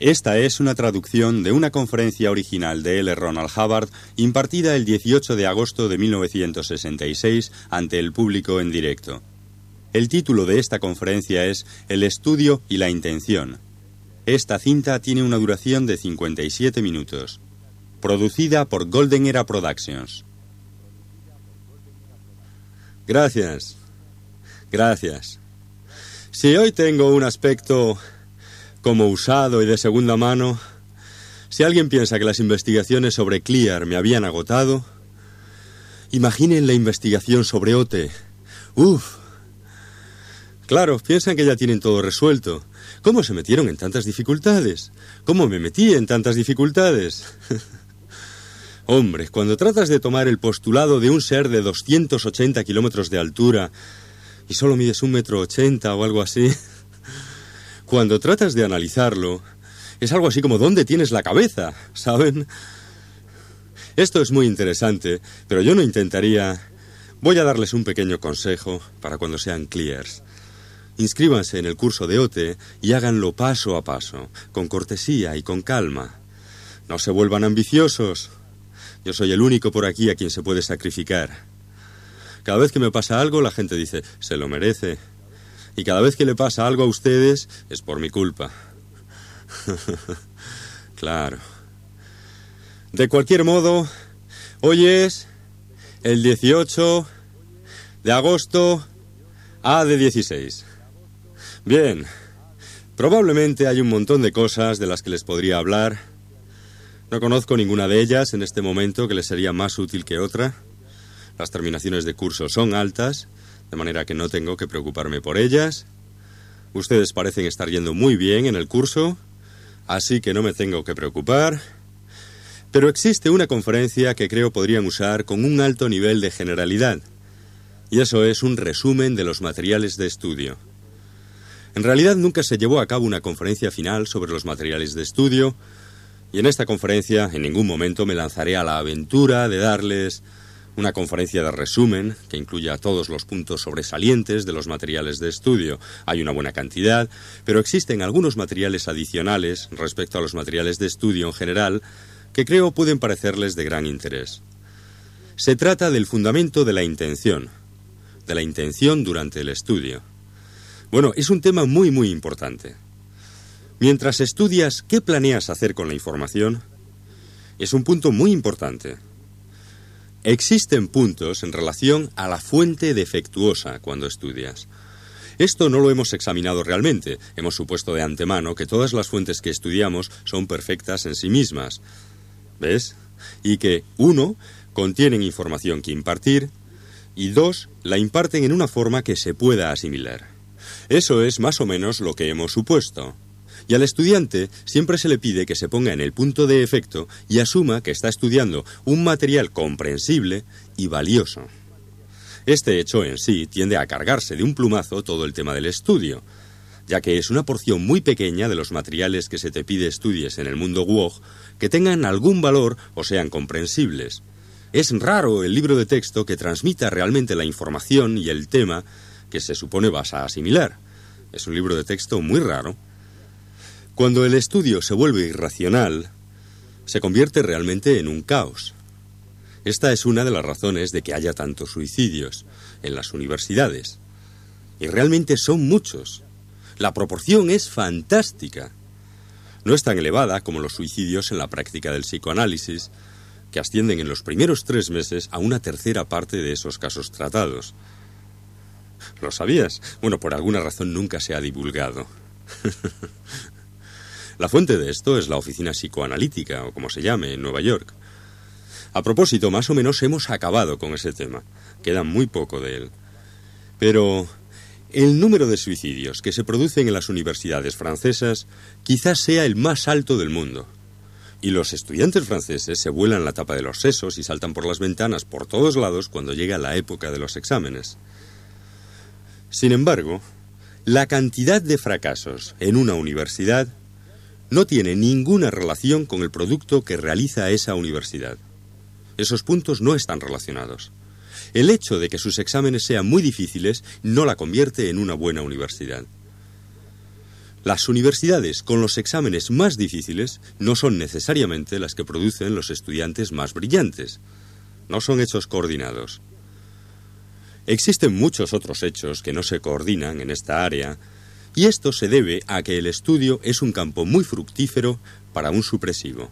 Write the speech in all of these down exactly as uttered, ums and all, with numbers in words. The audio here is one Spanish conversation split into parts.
Esta es una traducción de una conferencia original de L. Ronald Hubbard impartida el dieciocho de agosto de mil novecientos sesenta y seis ante el público en directo. El título de esta conferencia es El estudio y la intención. Esta cinta tiene una duración de cincuenta y siete minutos. Producida por Golden Era Productions. Gracias. Gracias. Si hoy tengo un aspecto como usado y de segunda mano, si alguien piensa que las investigaciones sobre Clear me habían agotado, imaginen la investigación sobre O T. Uf. Claro, piensan que ya tienen todo resuelto. ¿Cómo se metieron en tantas dificultades? ¿Cómo me metí en tantas dificultades? Hombre, cuando tratas de tomar el postulado de un ser de doscientos ochenta kilómetros de altura y solo mides un metro ochenta o algo así, cuando tratas de analizarlo, es algo así como ¿dónde tienes la cabeza? ¿Saben? Esto es muy interesante, pero yo no intentaría... Voy a darles un pequeño consejo para cuando sean Clears. Inscríbanse en el curso de O T y háganlo paso a paso, con cortesía y con calma. No se vuelvan ambiciosos. Yo soy el único por aquí a quien se puede sacrificar. Cada vez que me pasa algo, la gente dice, se lo merece. Y cada vez que le pasa algo a ustedes, es por mi culpa. Claro. De cualquier modo, hoy es el dieciocho de agosto A de dieciséis. Bien, probablemente hay un montón de cosas de las que les podría hablar. No conozco ninguna de ellas en este momento que les sería más útil que otra. Las terminaciones de curso son altas, de manera que no tengo que preocuparme por ellas. Ustedes parecen estar yendo muy bien en el curso, así que no me tengo que preocupar. Pero existe una conferencia que creo podrían usar con un alto nivel de generalidad, y eso es un resumen de los materiales de estudio. En realidad nunca se llevó a cabo una conferencia final sobre los materiales de estudio, y en esta conferencia en ningún momento me lanzaré a la aventura de darles una conferencia de resumen que incluya todos los puntos sobresalientes de los materiales de estudio. Hay una buena cantidad, pero existen algunos materiales adicionales respecto a los materiales de estudio en general que creo pueden parecerles de gran interés. Se trata del fundamento de la intención, de la intención durante el estudio. Bueno, es un tema muy muy importante. Mientras estudias qué planeas hacer con la información, es un punto muy importante. Existen puntos en relación a la fuente defectuosa cuando estudias. Esto no lo hemos examinado realmente. Hemos supuesto de antemano que todas las fuentes que estudiamos son perfectas en sí mismas. ¿Ves? Y que, uno, contienen información que impartir, y dos, la imparten en una forma que se pueda asimilar. Eso es más o menos lo que hemos supuesto. Y al estudiante siempre se le pide que se ponga en el punto de efecto y asuma que está estudiando un material comprensible y valioso. Este hecho en sí tiende a cargarse de un plumazo todo el tema del estudio, ya que es una porción muy pequeña de los materiales que se te pide estudies en el mundo W O G que tengan algún valor o sean comprensibles. Es raro el libro de texto que transmita realmente la información y el tema que se supone vas a asimilar. Es un libro de texto muy raro. Cuando el estudio se vuelve irracional, se convierte realmente en un caos. Esta es una de las razones de que haya tantos suicidios en las universidades. Y realmente son muchos. La proporción es fantástica. No es tan elevada como los suicidios en la práctica del psicoanálisis, que ascienden en los primeros tres meses a una tercera parte de esos casos tratados. ¿Lo sabías? Bueno, por alguna razón nunca se ha divulgado. La fuente de esto es la Oficina Psicoanalítica, o como se llame, en Nueva York. A propósito, más o menos hemos acabado con ese tema. Queda muy poco de él. Pero el número de suicidios que se producen en las universidades francesas quizás sea el más alto del mundo. Y los estudiantes franceses se vuelan la tapa de los sesos y saltan por las ventanas por todos lados cuando llega la época de los exámenes. Sin embargo, la cantidad de fracasos en una universidad no tiene ninguna relación con el producto que realiza esa universidad. Esos puntos no están relacionados. El hecho de que sus exámenes sean muy difíciles no la convierte en una buena universidad. Las universidades con los exámenes más difíciles no son necesariamente las que producen los estudiantes más brillantes. No son hechos coordinados. Existen muchos otros hechos que no se coordinan en esta área, y esto se debe a que el estudio es un campo muy fructífero para un supresivo.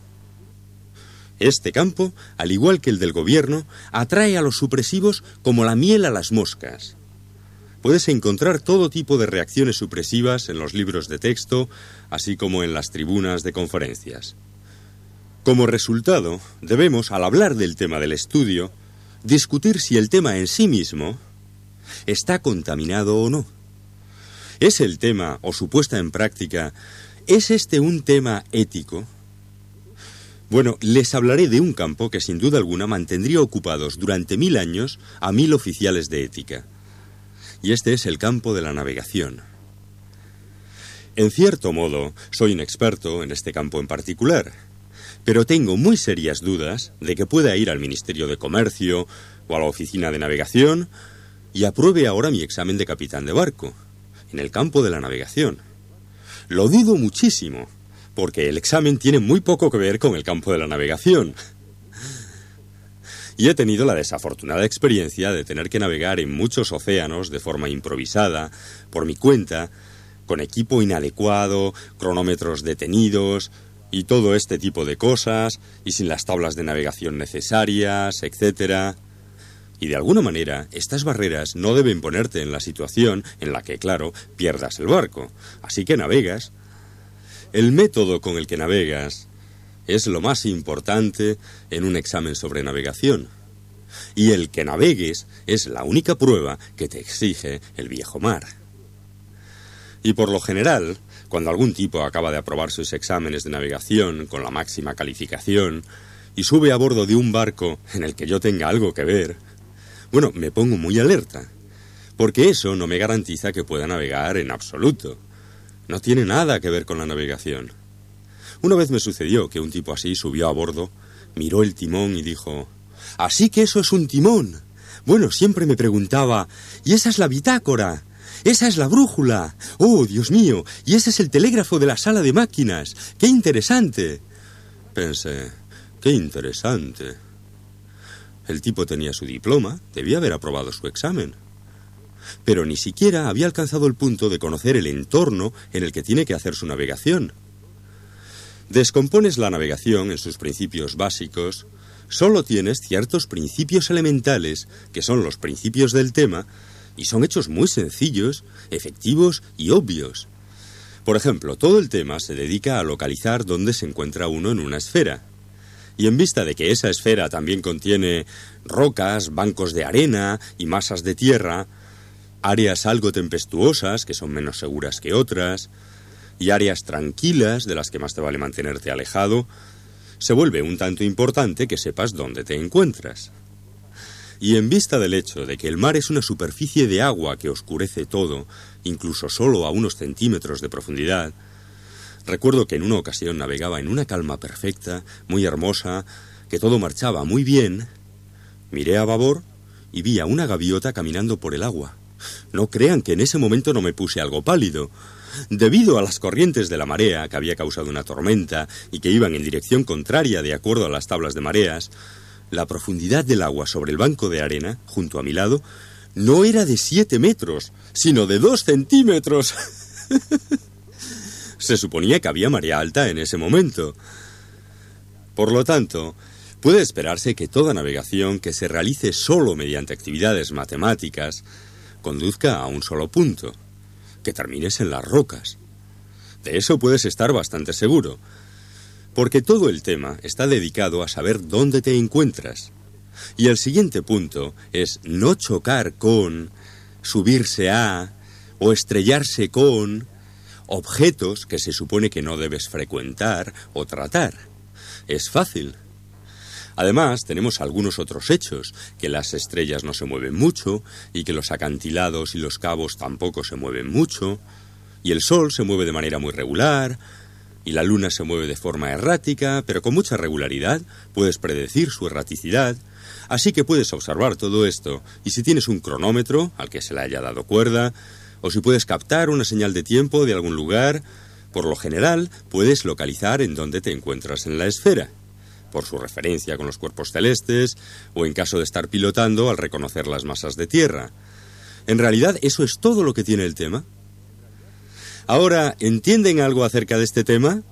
Este campo, al igual que el del gobierno, atrae a los supresivos como la miel a las moscas. Puedes encontrar todo tipo de reacciones supresivas en los libros de texto, así como en las tribunas de conferencias. Como resultado, debemos, al hablar del tema del estudio, discutir si el tema en sí mismo está contaminado o no. ¿Es el tema, o su puesta en práctica, es este un tema ético? Bueno, les hablaré de un campo que sin duda alguna mantendría ocupados durante mil años a mil oficiales de ética. Y este es el campo de la navegación. En cierto modo, soy un experto en este campo en particular, pero tengo muy serias dudas de que pueda ir al Ministerio de Comercio o a la Oficina de Navegación y apruebe ahora mi examen de capitán de barco, en el campo de la navegación. Lo dudo muchísimo, porque el examen tiene muy poco que ver con el campo de la navegación. Y he tenido la desafortunada experiencia de tener que navegar en muchos océanos de forma improvisada, por mi cuenta, con equipo inadecuado, cronómetros detenidos y todo este tipo de cosas, y sin las tablas de navegación necesarias, etcétera. Y de alguna manera, estas barreras no deben ponerte en la situación en la que, claro, pierdas el barco. Así que navegas. El método con el que navegas es lo más importante en un examen sobre navegación. Y el que navegues es la única prueba que te exige el viejo mar. Y por lo general, cuando algún tipo acaba de aprobar sus exámenes de navegación con la máxima calificación y sube a bordo de un barco en el que yo tenga algo que ver, bueno, me pongo muy alerta, porque eso no me garantiza que pueda navegar en absoluto. No tiene nada que ver con la navegación. Una vez me sucedió que un tipo así subió a bordo, miró el timón y dijo: «Así que eso es un timón». Bueno, siempre me preguntaba: «¿Y esa es la bitácora? ¿Esa es la brújula? ¡Oh, Dios mío! ¿Y ese es el telégrafo de la sala de máquinas? ¡Qué interesante!». Pensé: «Qué interesante». El tipo tenía su diploma, debía haber aprobado su examen. Pero ni siquiera había alcanzado el punto de conocer el entorno en el que tiene que hacer su navegación. Descompones la navegación en sus principios básicos. Solo tienes ciertos principios elementales, que son los principios del tema, y son hechos muy sencillos, efectivos y obvios. Por ejemplo, todo el tema se dedica a localizar dónde se encuentra uno en una esfera. Y en vista de que esa esfera también contiene rocas, bancos de arena y masas de tierra, áreas algo tempestuosas, que son menos seguras que otras, y áreas tranquilas, de las que más te vale mantenerte alejado, se vuelve un tanto importante que sepas dónde te encuentras. Y en vista del hecho de que el mar es una superficie de agua que oscurece todo, incluso solo a unos centímetros de profundidad, recuerdo que en una ocasión navegaba en una calma perfecta, muy hermosa, que todo marchaba muy bien. Miré a babor y vi a una gaviota caminando por el agua. No crean que en ese momento no me puse algo pálido. Debido a las corrientes de la marea, que había causado una tormenta y que iban en dirección contraria de acuerdo a las tablas de mareas, la profundidad del agua sobre el banco de arena, junto a mi lado, no era de siete metros, sino de dos centímetros. Se suponía que había marea alta en ese momento. Por lo tanto, puede esperarse que toda navegación que se realice solo mediante actividades matemáticas conduzca a un solo punto, que termines en las rocas. De eso puedes estar bastante seguro, porque todo el tema está dedicado a saber dónde te encuentras. Y el siguiente punto es no chocar con, subirse a o estrellarse con objetos que se supone que no debes frecuentar o tratar. Es fácil. Además, tenemos algunos otros hechos, que las estrellas no se mueven mucho, y que los acantilados y los cabos tampoco se mueven mucho, y el sol se mueve de manera muy regular, y la luna se mueve de forma errática, pero con mucha regularidad. Puedes predecir su erraticidad, así que puedes observar todo esto, y si tienes un cronómetro al que se le haya dado cuerda, o si puedes captar una señal de tiempo de algún lugar, por lo general puedes localizar en dónde te encuentras en la esfera, por su referencia con los cuerpos celestes, o en caso de estar pilotando al reconocer las masas de tierra. En realidad, eso es todo lo que tiene el tema. Ahora, ¿entienden algo acerca de este tema?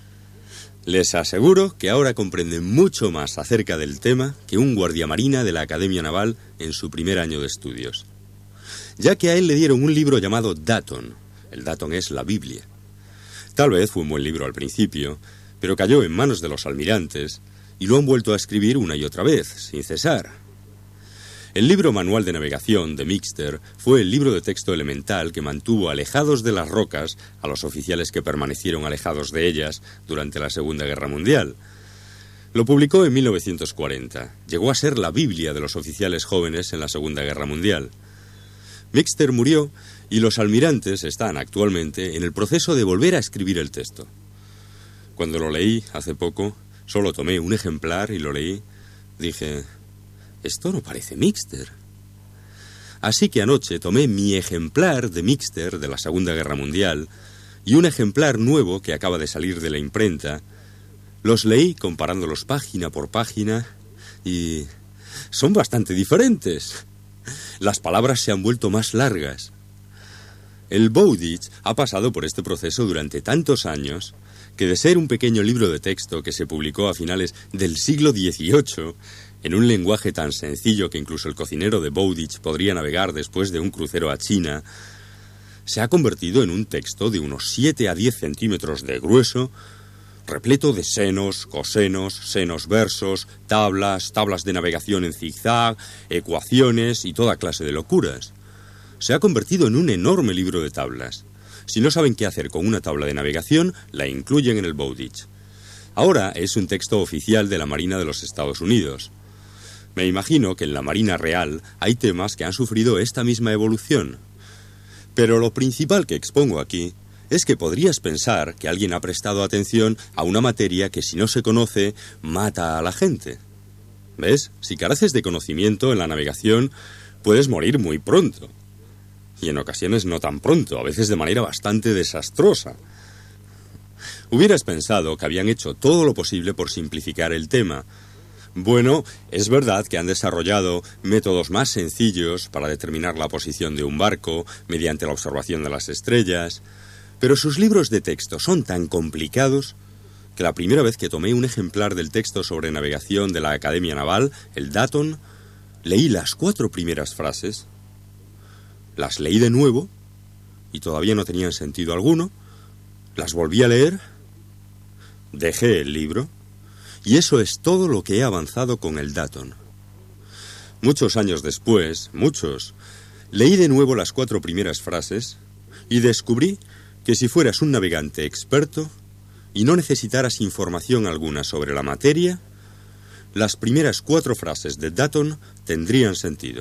Les aseguro que ahora comprenden mucho más acerca del tema que un guardiamarina de la Academia Naval en su primer año de estudios. Ya que a él le dieron un libro llamado Datón. El Datón es la Biblia. Tal vez fue un buen libro al principio, pero cayó en manos de los almirantes y lo han vuelto a escribir una y otra vez, sin cesar. El libro Manual de Navegación de Mixter fue el libro de texto elemental que mantuvo alejados de las rocas a los oficiales que permanecieron alejados de ellas durante la Segunda Guerra Mundial. Lo publicó en mil novecientos cuarenta. Llegó a ser la Biblia de los oficiales jóvenes en la Segunda Guerra Mundial. Mixter murió y los almirantes están actualmente en el proceso de volver a escribir el texto. Cuando lo leí hace poco, solo tomé un ejemplar y lo leí, dije: esto no parece Mixter. Así que anoche tomé mi ejemplar de Mixter de la Segunda Guerra Mundial y un ejemplar nuevo que acaba de salir de la imprenta. Los leí comparándolos página por página y son bastante diferentes. Las palabras se han vuelto más largas. El Bowditch ha pasado por este proceso durante tantos años que de ser un pequeño libro de texto que se publicó a finales del siglo dieciocho, en un lenguaje tan sencillo que incluso el cocinero de Bowditch podría navegar después de un crucero a China, se ha convertido en un texto de unos siete a diez centímetros de grueso, repleto de senos, cosenos, senos versos, tablas, tablas de navegación en zigzag, ecuaciones y toda clase de locuras. Se ha convertido en un enorme libro de tablas. Si no saben qué hacer con una tabla de navegación, la incluyen en el Bowditch. Ahora es un texto oficial de la Marina de los Estados Unidos. Me imagino que en la Marina Real hay temas que han sufrido esta misma evolución. Pero lo principal que expongo aquí es que podrías pensar que alguien ha prestado atención a una materia que, si no se conoce, mata a la gente. ¿Ves? Si careces de conocimiento en la navegación, puedes morir muy pronto. Y en ocasiones no tan pronto, a veces de manera bastante desastrosa. Hubieras pensado que habían hecho todo lo posible por simplificar el tema. Bueno, es verdad que han desarrollado métodos más sencillos para determinar la posición de un barco mediante la observación de las estrellas, pero sus libros de texto son tan complicados que la primera vez que tomé un ejemplar del texto sobre navegación de la Academia Naval, el Datón, leí las cuatro primeras frases, las leí de nuevo y todavía no tenían sentido alguno, las volví a leer, dejé el libro. Y eso es todo lo que he avanzado con el Datón. Muchos años después, muchos, leí de nuevo las cuatro primeras frases y descubrí que si fueras un navegante experto y no necesitaras información alguna sobre la materia, las primeras cuatro frases de Datón tendrían sentido.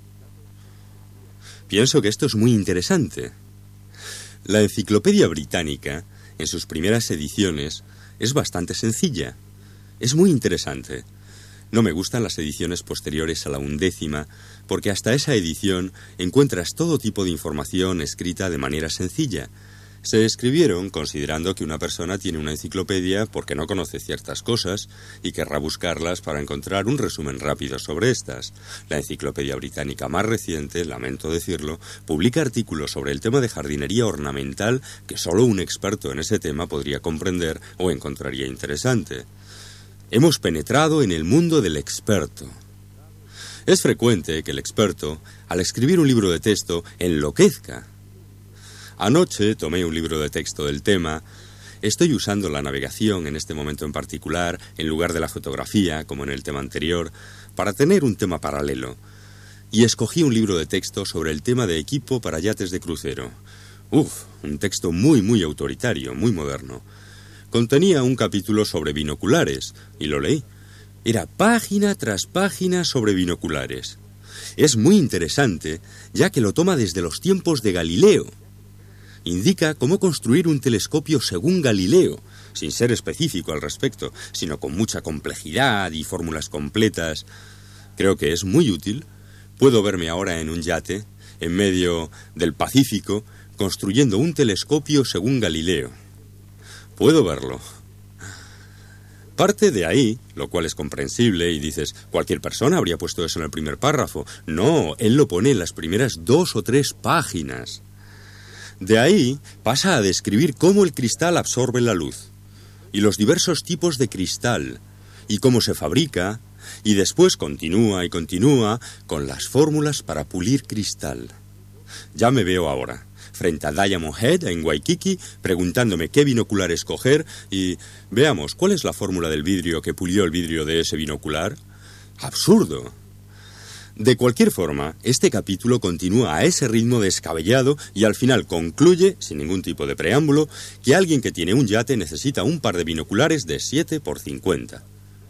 Pienso que esto es muy interesante. La Enciclopedia Británica, en sus primeras ediciones, es bastante sencilla. Es muy interesante. No me gustan las ediciones posteriores a la undécima, porque hasta esa edición encuentras todo tipo de información escrita de manera sencilla. Se escribieron considerando que una persona tiene una enciclopedia porque no conoce ciertas cosas y querrá buscarlas para encontrar un resumen rápido sobre estas. La Enciclopedia Británica más reciente, lamento decirlo, publica artículos sobre el tema de jardinería ornamental que solo un experto en ese tema podría comprender o encontraría interesante. Hemos penetrado en el mundo del experto. Es frecuente que el experto, al escribir un libro de texto, enloquezca. Anoche tomé un libro de texto del tema. Estoy usando la navegación en este momento en particular, en lugar de la fotografía, como en el tema anterior, para tener un tema paralelo. Y escogí un libro de texto sobre el tema de equipo para yates de crucero. Uf, un texto muy, muy autoritario, muy moderno. Contenía un capítulo sobre binoculares, y lo leí. Era página tras página sobre binoculares. Es muy interesante, ya que lo toma desde los tiempos de Galileo. Indica cómo construir un telescopio según Galileo, sin ser específico al respecto, sino con mucha complejidad y fórmulas completas. Creo que es muy útil. Puedo verme ahora en un yate en medio del Pacífico, construyendo un telescopio según Galileo. Puedo verlo. Parte de ahí, lo cual es comprensible, y dices, cualquier persona habría puesto eso en el primer párrafo. No, él lo pone en las primeras dos o tres páginas. De ahí pasa a describir cómo el cristal absorbe la luz, y los diversos tipos de cristal, y cómo se fabrica, y después continúa y continúa con las fórmulas para pulir cristal. Ya me veo ahora, frente a Diamond Head en Waikiki, preguntándome qué binocular escoger y veamos, ¿cuál es la fórmula del vidrio que pulió el vidrio de ese binocular? ¡Absurdo! De cualquier forma, este capítulo continúa a ese ritmo descabellado y al final concluye, sin ningún tipo de preámbulo, que alguien que tiene un yate necesita un par de binoculares de siete por cincuenta.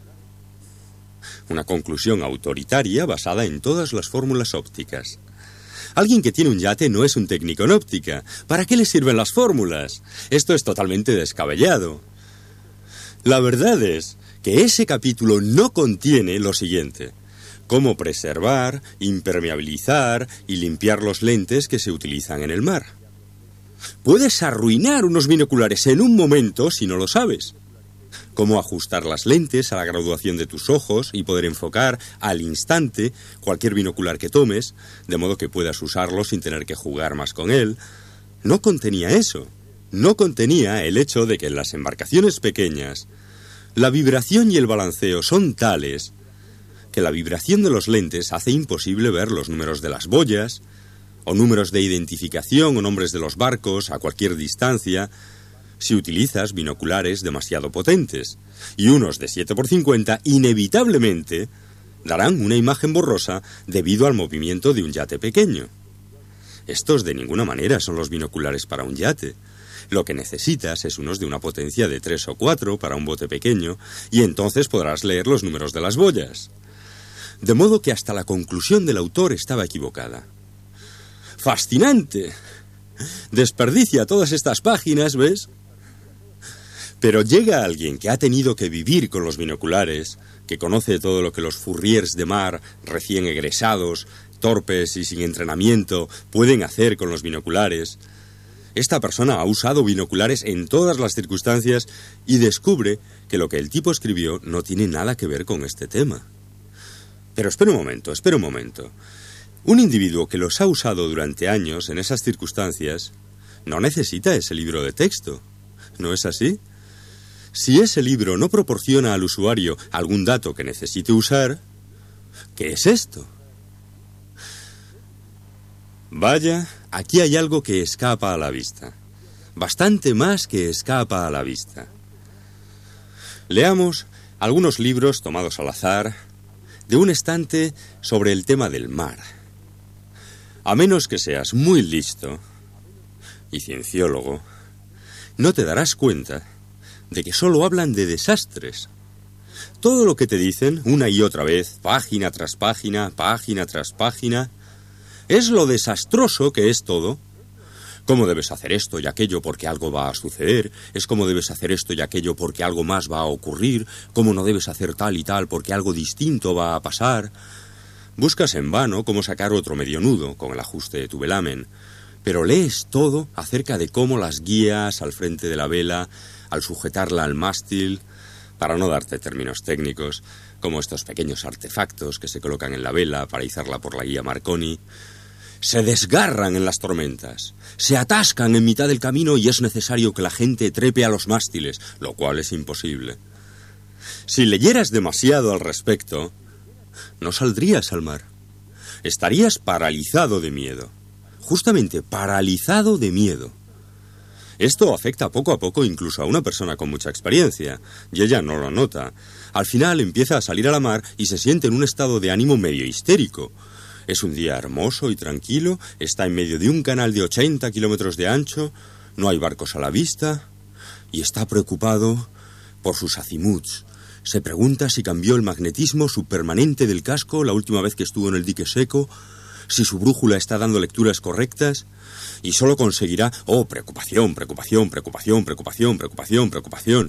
Una conclusión autoritaria basada en todas las fórmulas ópticas. Alguien que tiene un yate no es un técnico en óptica. ¿Para qué le sirven las fórmulas? Esto es totalmente descabellado. La verdad es que ese capítulo no contiene lo siguiente: cómo preservar, impermeabilizar y limpiar los lentes que se utilizan en el mar. Puedes arruinar unos binoculares en un momento si no lo sabes. Cómo ajustar las lentes a la graduación de tus ojos y poder enfocar al instante cualquier binocular que tomes, de modo que puedas usarlo sin tener que jugar más con él. No contenía eso. No contenía el hecho de que en las embarcaciones pequeñas la vibración y el balanceo son tales que la vibración de los lentes hace imposible ver los números de las boyas, o números de identificación o nombres de los barcos a cualquier distancia, si utilizas binoculares demasiado potentes, y unos de siete por cincuenta inevitablemente darán una imagen borrosa debido al movimiento de un yate pequeño. Estos de ninguna manera son los binoculares para un yate. Lo que necesitas es unos de una potencia de tres o cuatro para un bote pequeño, y entonces podrás leer los números de las boyas. De modo que hasta la conclusión del autor estaba equivocada. ¡Fascinante! Desperdicia todas estas páginas, ¿ves? Pero llega alguien que ha tenido que vivir con los binoculares, que conoce todo lo que los fourriers de mar, recién egresados, torpes y sin entrenamiento, pueden hacer con los binoculares. Esta persona ha usado binoculares en todas las circunstancias y descubre que lo que el tipo escribió no tiene nada que ver con este tema. Pero espera un momento, espera un momento. Un individuo que los ha usado durante años en esas circunstancias no necesita ese libro de texto. ¿No es así? Si ese libro no proporciona al usuario algún dato que necesite usar, ¿qué es esto? Vaya, aquí hay algo que escapa a la vista. Bastante más que escapa a la vista. Leamos algunos libros tomados al azar de un estante sobre el tema del mar. A menos que seas muy listo y cienciólogo, no te darás cuenta de que solo hablan de desastres. Todo lo que te dicen, una y otra vez, página tras página, página tras página, es lo desastroso que es todo. Cómo debes hacer esto y aquello porque algo va a suceder, es cómo debes hacer esto y aquello porque algo más va a ocurrir, cómo no debes hacer tal y tal porque algo distinto va a pasar. Buscas en vano cómo sacar otro medio nudo con el ajuste de tu velamen, pero lees todo acerca de cómo las guías al frente de la vela, al sujetarla al mástil, para no darte términos técnicos, como estos pequeños artefactos que se colocan en la vela para izarla por la guía Marconi, se desgarran en las tormentas, se atascan en mitad del camino y es necesario que la gente trepe a los mástiles, lo cual es imposible. Si leyeras demasiado al respecto, no saldrías al mar. Estarías paralizado de miedo. Justamente paralizado de miedo. Esto afecta poco a poco incluso a una persona con mucha experiencia, y ella no lo nota. Al final empieza a salir a la mar y se siente en un estado de ánimo medio histérico. Es un día hermoso y tranquilo, está en medio de un canal de ochenta kilómetros de ancho, no hay barcos a la vista, y está preocupado por sus azimuts. Se pregunta si cambió el magnetismo subpermanente del casco la última vez que estuvo en el dique seco, si su brújula está dando lecturas correctas, y solo conseguirá... Oh, preocupación, preocupación, preocupación, preocupación, preocupación, preocupación.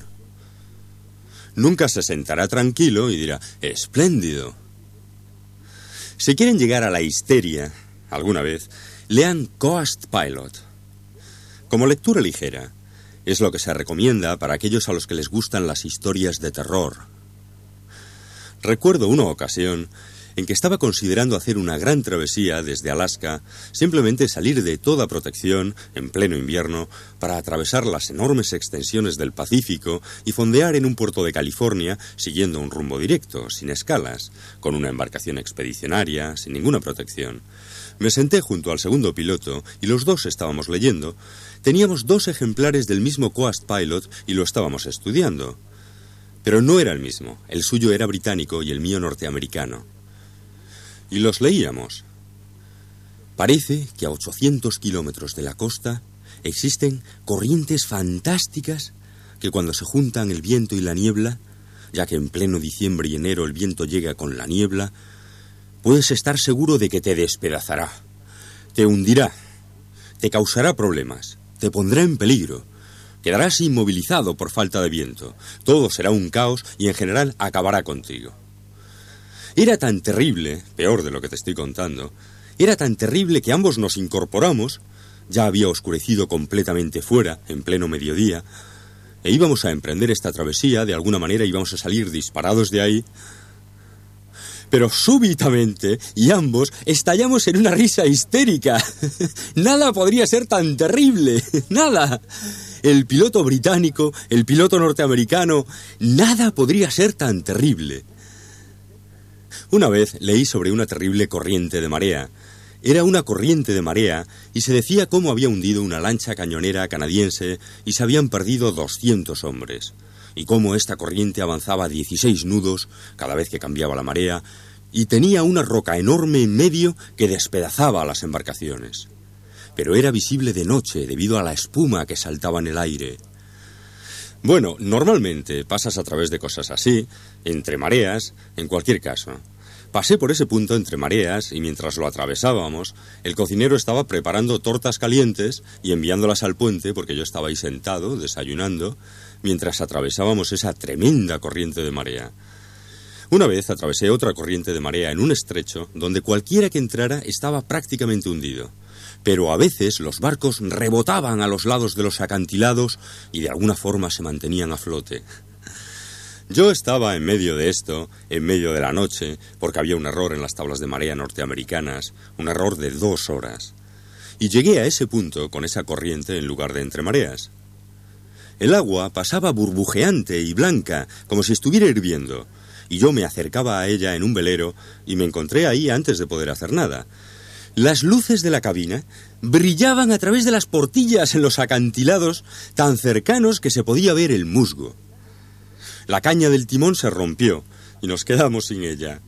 Nunca se sentará tranquilo y dirá, espléndido. Si quieren llegar a la histeria, alguna vez, lean Coast Pilot. Como lectura ligera, es lo que se recomienda para aquellos a los que les gustan las historias de terror. Recuerdo una ocasión en que estaba considerando hacer una gran travesía desde Alaska, simplemente salir de toda protección en pleno invierno para atravesar las enormes extensiones del Pacífico y fondear en un puerto de California siguiendo un rumbo directo, sin escalas, con una embarcación expedicionaria, sin ninguna protección. Me senté junto al segundo piloto y los dos estábamos leyendo. Teníamos dos ejemplares del mismo Coast Pilot y lo estábamos estudiando. Pero no era el mismo, el suyo era británico y el mío norteamericano. Y los leíamos. Parece que a ochocientos kilómetros de la costa existen corrientes fantásticas que cuando se juntan el viento y la niebla, ya que en pleno diciembre y enero el viento llega con la niebla, puedes estar seguro de que te despedazará, te hundirá, te causará problemas, te pondrá en peligro, quedarás inmovilizado por falta de viento, todo será un caos y en general acabará contigo. Era tan terrible, peor de lo que te estoy contando, era tan terrible que ambos nos incorporamos, ya había oscurecido completamente fuera, en pleno mediodía, e íbamos a emprender esta travesía, de alguna manera íbamos a salir disparados de ahí, pero súbitamente, y ambos, estallamos en una risa histérica. Nada podría ser tan terrible, nada. El piloto británico, el piloto norteamericano, nada podría ser tan terrible. Una vez leí sobre una terrible corriente de marea. Era una corriente de marea y se decía cómo había hundido una lancha cañonera canadiense y se habían perdido doscientos hombres. Y cómo esta corriente avanzaba dieciséis nudos cada vez que cambiaba la marea y tenía una roca enorme en medio que despedazaba a las embarcaciones. Pero era visible de noche debido a la espuma que saltaba en el aire. Bueno, normalmente pasas a través de cosas así, entre mareas, en cualquier caso. Pasé por ese punto entre mareas y mientras lo atravesábamos, el cocinero estaba preparando tortas calientes y enviándolas al puente porque yo estaba ahí sentado, desayunando, mientras atravesábamos esa tremenda corriente de marea. Una vez atravesé otra corriente de marea en un estrecho donde cualquiera que entrara estaba prácticamente hundido. Pero a veces los barcos rebotaban a los lados de los acantilados y de alguna forma se mantenían a flote. Yo estaba en medio de esto, en medio de la noche, porque había un error en las tablas de marea norteamericanas, un error de dos horas. Y llegué a ese punto con esa corriente en lugar de entre mareas. El agua pasaba burbujeante y blanca, como si estuviera hirviendo, y yo me acercaba a ella en un velero y me encontré ahí antes de poder hacer nada. Las luces de la cabina brillaban a través de las portillas en los acantilados tan cercanos que se podía ver el musgo. La caña del timón se rompió y nos quedamos sin ella.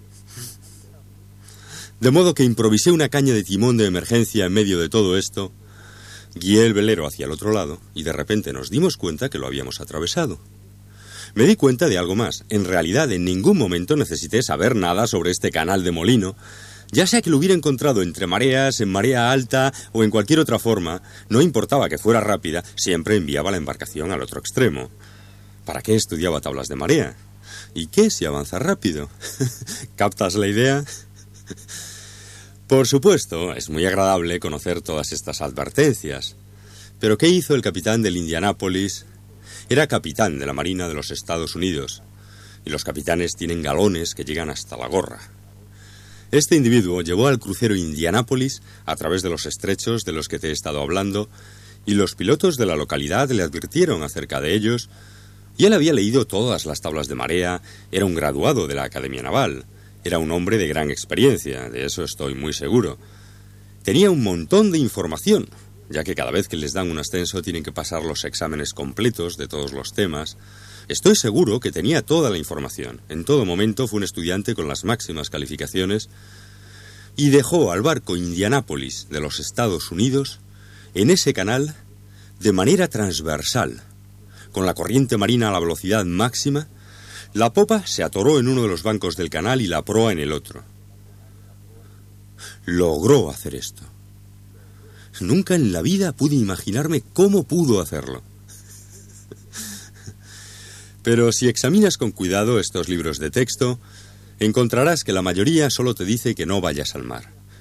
De modo que improvisé una caña de timón de emergencia en medio de todo esto, guié el velero hacia el otro lado y de repente nos dimos cuenta que lo habíamos atravesado. Me di cuenta de algo más. En realidad, en ningún momento necesité saber nada sobre este canal de molino. Ya sea que lo hubiera encontrado entre mareas, en marea alta o en cualquier otra forma, no importaba que fuera rápida, siempre enviaba la embarcación al otro extremo. ¿Para qué estudiaba tablas de marea? ¿Y qué si avanza rápido? ¿Captas la idea? Por supuesto, es muy agradable conocer todas estas advertencias. Pero ¿qué hizo el capitán del Indianápolis? Era capitán de la Marina de los Estados Unidos, y los capitanes tienen galones que llegan hasta la gorra. Este individuo llevó al crucero Indianápolis a través de los estrechos de los que te he estado hablando, y los pilotos de la localidad le advirtieron acerca de ellos, y él había leído todas las tablas de marea, era un graduado de la Academia Naval, era un hombre de gran experiencia, de eso estoy muy seguro. Tenía un montón de información, ya que cada vez que les dan un ascenso tienen que pasar los exámenes completos de todos los temas. Estoy seguro que tenía toda la información. En todo momento fue un estudiante con las máximas calificaciones y dejó al barco Indianápolis de los Estados Unidos en ese canal de manera transversal, con la corriente marina a la velocidad máxima. La popa se atoró en uno de los bancos del canal y la proa en el otro. Logró hacer esto. Nunca en la vida pude imaginarme cómo pudo hacerlo. Pero si examinas con cuidado estos libros de texto, encontrarás que la mayoría solo te dice que no vayas al mar,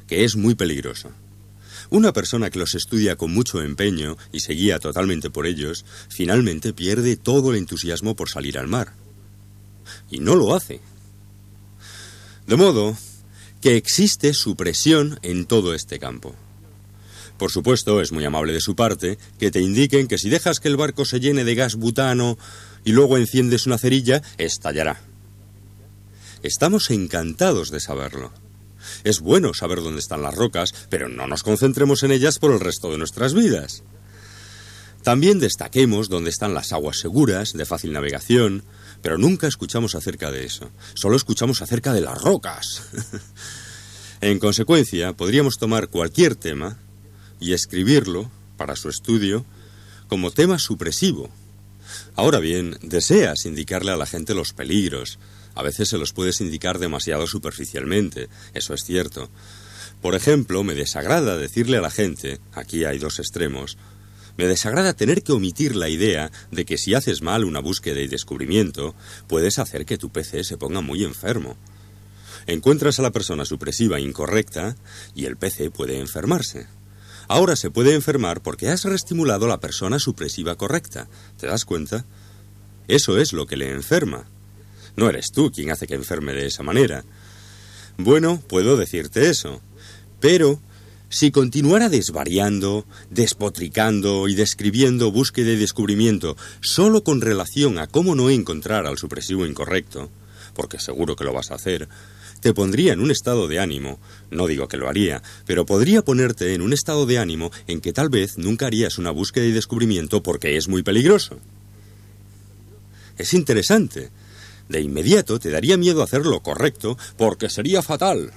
que es muy peligroso. Una persona que los estudia con mucho empeño y se guía totalmente por ellos, finalmente pierde todo el entusiasmo por salir al mar. Y no lo hace. De modo que existe supresión en todo este campo. Por supuesto, es muy amable de su parte que te indiquen que si dejas que el barco se llene de gas butano y luego enciendes una cerilla, estallará. Estamos encantados de saberlo. Es bueno saber dónde están las rocas, pero no nos concentremos en ellas por el resto de nuestras vidas. También destaquemos dónde están las aguas seguras, de fácil navegación, pero nunca escuchamos acerca de eso. Solo escuchamos acerca de las rocas. En consecuencia, podríamos tomar cualquier tema y escribirlo, para su estudio, como tema supresivo. Ahora bien, deseas indicarle a la gente los peligros. A veces se los puedes indicar demasiado superficialmente, eso es cierto. Por ejemplo, me desagrada decirle a la gente, aquí hay dos extremos, me desagrada tener que omitir la idea de que si haces mal una búsqueda y descubrimiento, puedes hacer que tu P C se ponga muy enfermo. Encuentras a la persona supresiva incorrecta y el P C puede enfermarse. Ahora se puede enfermar porque has reestimulado a la persona supresiva correcta. ¿Te das cuenta? Eso es lo que le enferma. No eres tú quien hace que enferme de esa manera. Bueno, puedo decirte eso. Pero si continuara desvariando, despotricando y describiendo búsqueda y descubrimiento solo con relación a cómo no encontrar al supresivo incorrecto, porque seguro que lo vas a hacer, te pondría en un estado de ánimo, no digo que lo haría, pero podría ponerte en un estado de ánimo en que tal vez nunca harías una búsqueda y descubrimiento porque es muy peligroso. Es interesante. De inmediato te daría miedo hacer lo correcto porque sería fatal.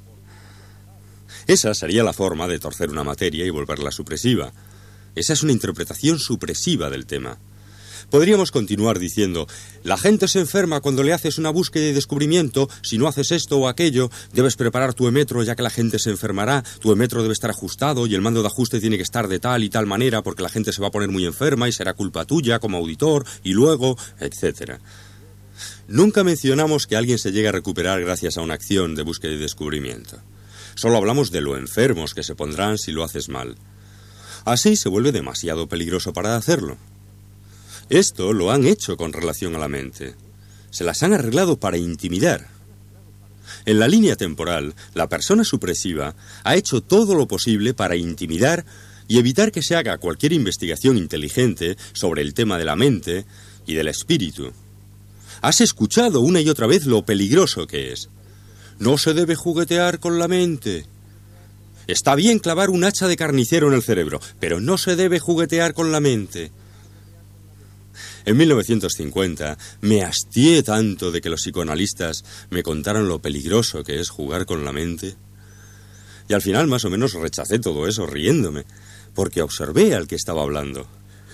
Esa sería la forma de torcer una materia y volverla supresiva. Esa es una interpretación supresiva del tema. Podríamos continuar diciendo, la gente se enferma cuando le haces una búsqueda y descubrimiento, si no haces esto o aquello, debes preparar tu emetro ya que la gente se enfermará, tu emetro debe estar ajustado y el mando de ajuste tiene que estar de tal y tal manera porque la gente se va a poner muy enferma y será culpa tuya como auditor y luego, etcétera. Nunca mencionamos que alguien se llegue a recuperar gracias a una acción de búsqueda y descubrimiento. Solo hablamos de lo enfermos que se pondrán si lo haces mal. Así se vuelve demasiado peligroso para hacerlo. Esto lo han hecho con relación a la mente. Se las han arreglado para intimidar. En la línea temporal, la persona supresiva ha hecho todo lo posible para intimidar y evitar que se haga cualquier investigación inteligente sobre el tema de la mente y del espíritu. Has escuchado una y otra vez lo peligroso que es. No se debe juguetear con la mente. Está bien clavar un hacha de carnicero en el cerebro, pero no se debe juguetear con la mente. En mil novecientos cincuenta me hastié tanto de que los psicoanalistas me contaran lo peligroso que es jugar con la mente. Y al final más o menos rechacé todo eso riéndome, porque observé al que estaba hablando.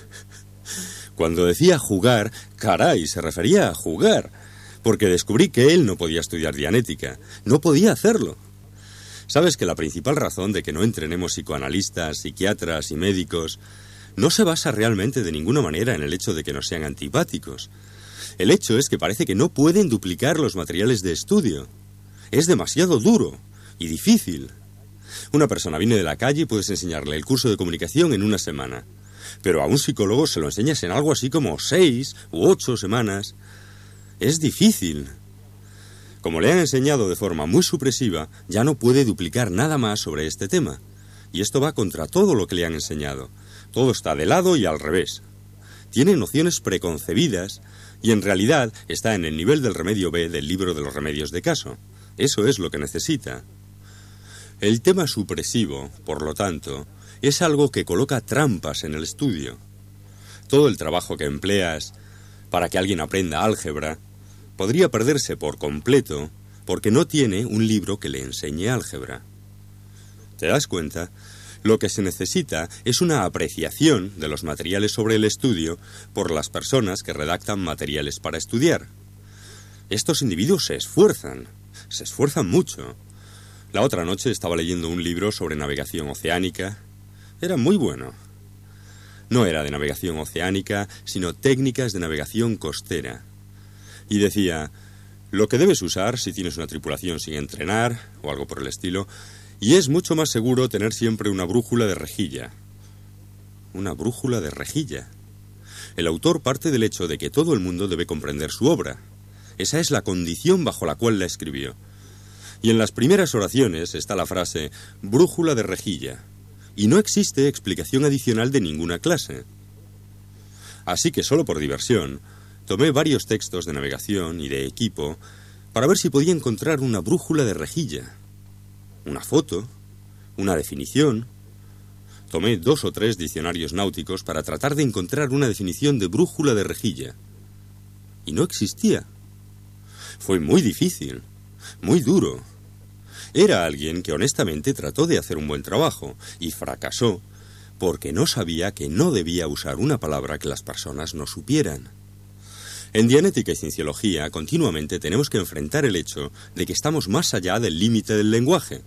Cuando decía jugar, caray, se refería a jugar, porque descubrí que él no podía estudiar dianética, no podía hacerlo. ¿Sabes que la principal razón de que no entrenemos psicoanalistas, psiquiatras y médicos no se basa realmente de ninguna manera en el hecho de que nos sean antipáticos? El hecho es que parece que no pueden duplicar los materiales de estudio. Es demasiado duro y difícil. Una persona viene de la calle y puedes enseñarle el curso de comunicación en una semana. Pero a un psicólogo se lo enseñas en algo así como seis u ocho semanas. Es difícil. Como le han enseñado de forma muy supresiva, ya no puede duplicar nada más sobre este tema. Y esto va contra todo lo que le han enseñado. Todo está de lado y al revés. Tiene nociones preconcebidas y en realidad está en el nivel del remedio B del libro de los remedios de caso. Eso es lo que necesita. El tema supresivo, por lo tanto, es algo que coloca trampas en el estudio. Todo el trabajo que empleas para que alguien aprenda álgebra podría perderse por completo porque no tiene un libro que le enseñe álgebra. ¿Te das cuenta? Lo que se necesita es una apreciación de los materiales sobre el estudio por las personas que redactan materiales para estudiar. Estos individuos se esfuerzan, se esfuerzan mucho. La otra noche estaba leyendo un libro sobre navegación oceánica. Era muy bueno. No era de navegación oceánica, sino técnicas de navegación costera. Y decía, lo que debes usar si tienes una tripulación sin entrenar, o algo por el estilo, Y es mucho más seguro tener siempre una brújula de rejilla. Una brújula de rejilla. El autor parte del hecho de que todo el mundo debe comprender su obra. Esa es la condición bajo la cual la escribió. Y en las primeras oraciones está la frase brújula de rejilla. Y no existe explicación adicional de ninguna clase. Así que solo por diversión, tomé varios textos de navegación y de equipo para ver si podía encontrar una brújula de rejilla. Una foto, una definición. Tomé dos o tres diccionarios náuticos para tratar de encontrar una definición de brújula de rejilla. Y no existía. Fue muy difícil, muy duro. Era alguien que honestamente trató de hacer un buen trabajo y fracasó porque no sabía que no debía usar una palabra que las personas no supieran. En Dianética y Cienciología continuamente tenemos que enfrentar el hecho de que estamos más allá del límite del lenguaje.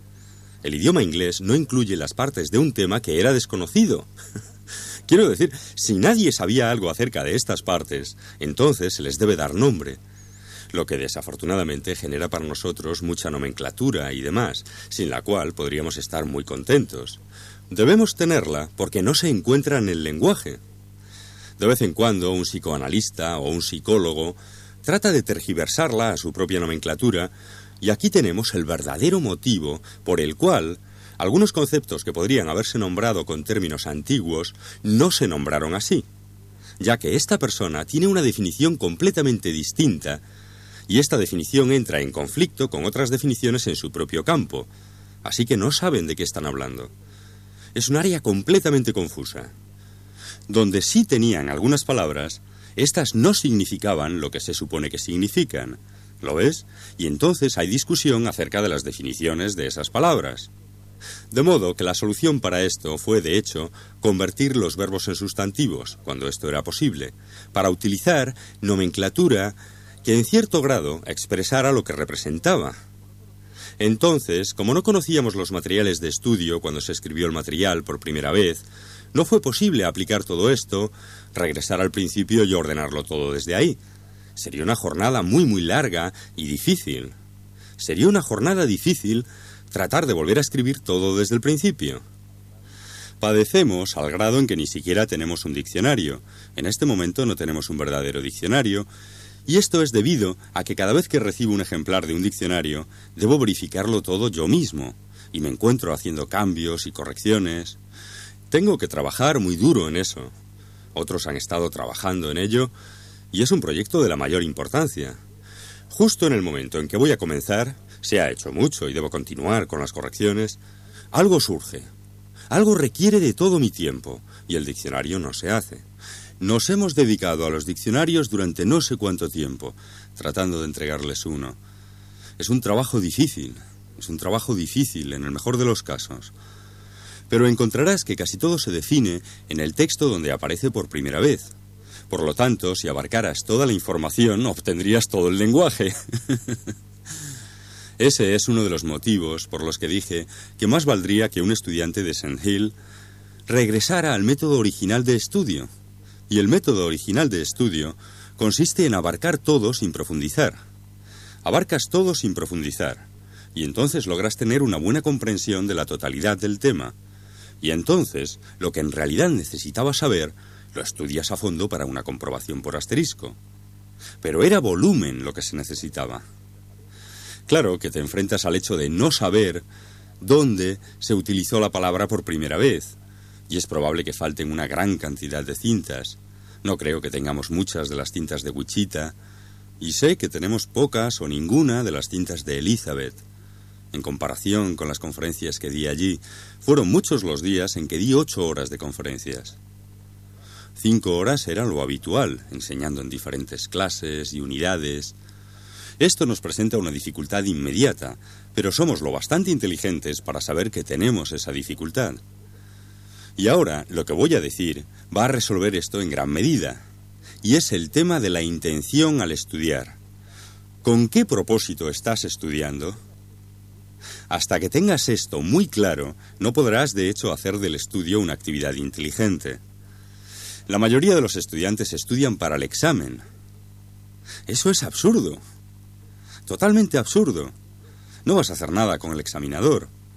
El idioma inglés no incluye las partes de un tema que era desconocido. Quiero decir, si nadie sabía algo acerca de estas partes, entonces se les debe dar nombre. Lo que desafortunadamente genera para nosotros mucha nomenclatura y demás, sin la cual podríamos estar muy contentos. Debemos tenerla porque no se encuentra en el lenguaje. De vez en cuando un psicoanalista o un psicólogo trata de tergiversarla a su propia nomenclatura, y aquí tenemos el verdadero motivo por el cual algunos conceptos que podrían haberse nombrado con términos antiguos no se nombraron así, ya que esta persona tiene una definición completamente distinta y esta definición entra en conflicto con otras definiciones en su propio campo, así que no saben de qué están hablando. Es un área completamente confusa. Donde sí tenían algunas palabras, estas no significaban lo que se supone que significan. ¿Lo ves? Y entonces hay discusión acerca de las definiciones de esas palabras. De modo que la solución para esto fue, de hecho, convertir los verbos en sustantivos, cuando esto era posible, para utilizar nomenclatura que en cierto grado expresara lo que representaba. Entonces, como no conocíamos los materiales de estudio cuando se escribió el material por primera vez, no fue posible aplicar todo esto, regresar al principio y ordenarlo todo desde ahí. Sería una jornada muy muy larga y difícil. Sería una jornada difícil tratar de volver a escribir todo desde el principio. Padecemos al grado en que ni siquiera tenemos un diccionario. En este momento no tenemos un verdadero diccionario, y esto es debido a que cada vez que recibo un ejemplar de un diccionario, debo verificarlo todo yo mismo, y me encuentro haciendo cambios y correcciones. Tengo que trabajar muy duro en eso. Otros han estado trabajando en ello, y es un proyecto de la mayor importancia. Justo en el momento en que voy a comenzar, se ha hecho mucho y debo continuar con las correcciones, algo surge. Algo requiere de todo mi tiempo, y el diccionario no se hace. Nos hemos dedicado a los diccionarios durante no sé cuánto tiempo, tratando de entregarles uno. Es un trabajo difícil, es un trabajo difícil en el mejor de los casos. Pero encontrarás que casi todo se define en el texto donde aparece por primera vez. Por lo tanto, si abarcaras toda la información, obtendrías todo el lenguaje. Ese es uno de los motivos por los que dije que más valdría que un estudiante de Saint Hill regresara al método original de estudio. Y el método original de estudio consiste en abarcar todo sin profundizar. Abarcas todo sin profundizar, y entonces logras tener una buena comprensión de la totalidad del tema. Y entonces, lo que en realidad necesitabas saber, lo estudias a fondo para una comprobación por asterisco. Pero era volumen lo que se necesitaba. Claro que te enfrentas al hecho de no saber dónde se utilizó la palabra por primera vez, y es probable que falten una gran cantidad de cintas. No creo que tengamos muchas de las cintas de Wichita, y sé que tenemos pocas o ninguna de las cintas de Elizabeth. En comparación con las conferencias que di allí, fueron muchos los días en que di ocho horas de conferencias. Cinco horas era lo habitual, enseñando en diferentes clases y unidades. Esto nos presenta una dificultad inmediata, pero somos lo bastante inteligentes para saber que tenemos esa dificultad. Y ahora, lo que voy a decir va a resolver esto en gran medida, y es el tema de la intención al estudiar. ¿Con qué propósito estás estudiando? Hasta que tengas esto muy claro, no podrás de hecho hacer del estudio una actividad inteligente. La mayoría de los estudiantes estudian para el examen. Eso es absurdo. Totalmente absurdo. No vas a hacer nada con el examinador.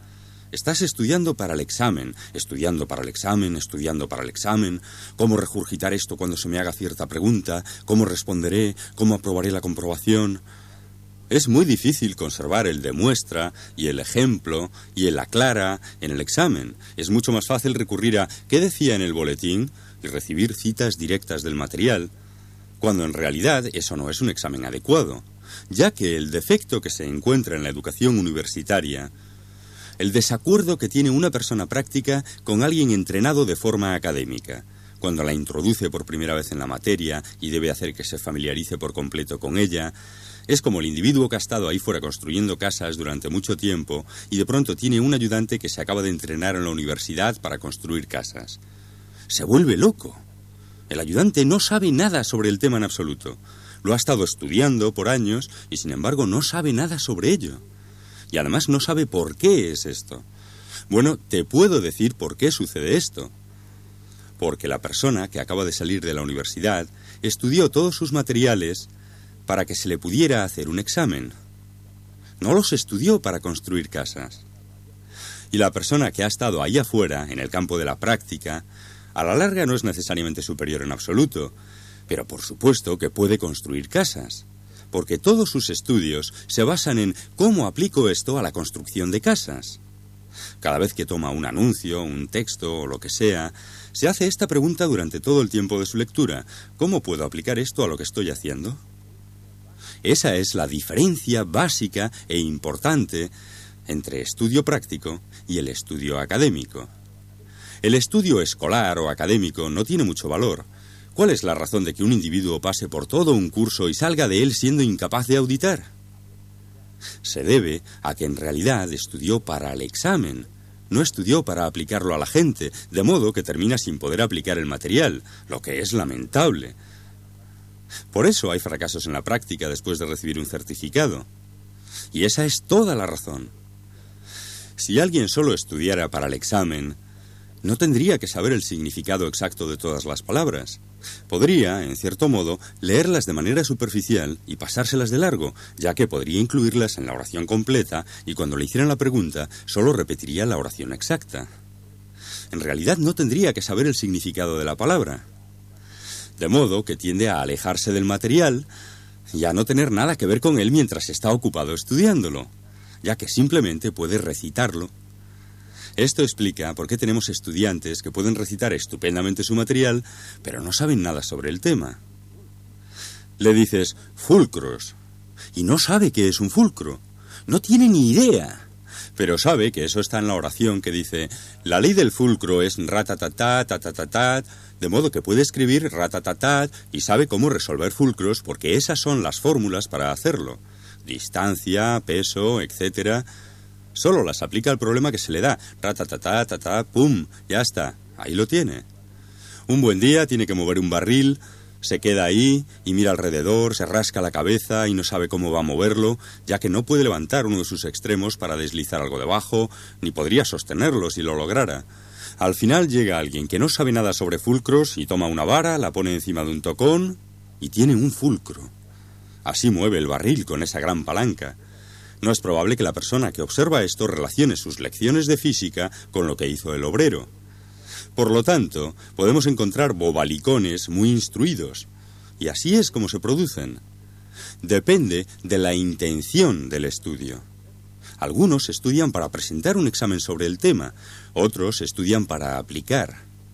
Estás estudiando para el examen, estudiando para el examen, estudiando para el examen, cómo regurgitar esto cuando se me haga cierta pregunta, cómo responderé, cómo aprobaré la comprobación. Es muy difícil conservar el demuestra y el ejemplo y el aclara en el examen. Es mucho más fácil recurrir a ¿qué decía en el boletín? Y recibir citas directas del material, cuando en realidad eso no es un examen adecuado, ya que el defecto que se encuentra en la educación universitaria, el desacuerdo que tiene una persona práctica con alguien entrenado de forma académica, cuando la introduce por primera vez en la materia y debe hacer que se familiarice por completo con ella, es como el individuo que ha estado ahí fuera construyendo casas durante mucho tiempo y de pronto tiene un ayudante que se acaba de entrenar en la universidad para construir casas. Se vuelve loco. El ayudante no sabe nada sobre el tema en absoluto. Lo ha estado estudiando por años y sin embargo no sabe nada sobre ello. Y además no sabe por qué es esto. Bueno, te puedo decir por qué sucede esto. Porque la persona que acaba de salir de la universidad estudió todos sus materiales para que se le pudiera hacer un examen. No los estudió para construir casas. Y la persona que ha estado ahí afuera, en el campo de la práctica, a la larga no es necesariamente superior en absoluto, pero por supuesto que puede construir casas. Porque todos sus estudios se basan en cómo aplico esto a la construcción de casas. Cada vez que toma un anuncio, un texto o lo que sea, se hace esta pregunta durante todo el tiempo de su lectura. ¿Cómo puedo aplicar esto a lo que estoy haciendo? Esa es la diferencia básica e importante entre estudio práctico y el estudio académico. El estudio escolar o académico no tiene mucho valor. ¿Cuál es la razón de que un individuo pase por todo un curso y salga de él siendo incapaz de auditar? Se debe a que en realidad estudió para el examen, no estudió para aplicarlo a la gente, de modo que termina sin poder aplicar el material, lo que es lamentable. Por eso hay fracasos en la práctica después de recibir un certificado. Y esa es toda la razón. Si alguien solo estudiara para el examen, no tendría que saber el significado exacto de todas las palabras. Podría, en cierto modo, leerlas de manera superficial y pasárselas de largo, ya que podría incluirlas en la oración completa y cuando le hicieran la pregunta, solo repetiría la oración exacta. En realidad no tendría que saber el significado de la palabra. De modo que tiende a alejarse del material y a no tener nada que ver con él mientras está ocupado estudiándolo, ya que simplemente puede recitarlo. Esto explica por qué tenemos estudiantes que pueden recitar estupendamente su material, pero no saben nada sobre el tema. Le dices, fulcros, y no sabe qué es un fulcro. No tiene ni idea, pero sabe que eso está en la oración que dice, la ley del fulcro es ratatatat, tatatatat, de modo que puede escribir ratatatat y sabe cómo resolver fulcros porque esas son las fórmulas para hacerlo. Distancia, peso, etcétera. Solo las aplica al problema que se le da. Ratatatá, tatá, pum, ya está. Ahí lo tiene. Un buen día tiene que mover un barril, se queda ahí y mira alrededor, se rasca la cabeza y no sabe cómo va a moverlo, ya que no puede levantar uno de sus extremos para deslizar algo debajo, ni podría sostenerlo si lo lograra. Al final llega alguien que no sabe nada sobre fulcros y toma una vara, la pone encima de un tocón y tiene un fulcro. Así mueve el barril con esa gran palanca. No es probable que la persona que observa esto relacione sus lecciones de física con lo que hizo el obrero. Por lo tanto, podemos encontrar bobalicones muy instruidos. Y así es como se producen. Depende de la intención del estudio. Algunos estudian para presentar un examen sobre el tema, otros estudian para aplicar.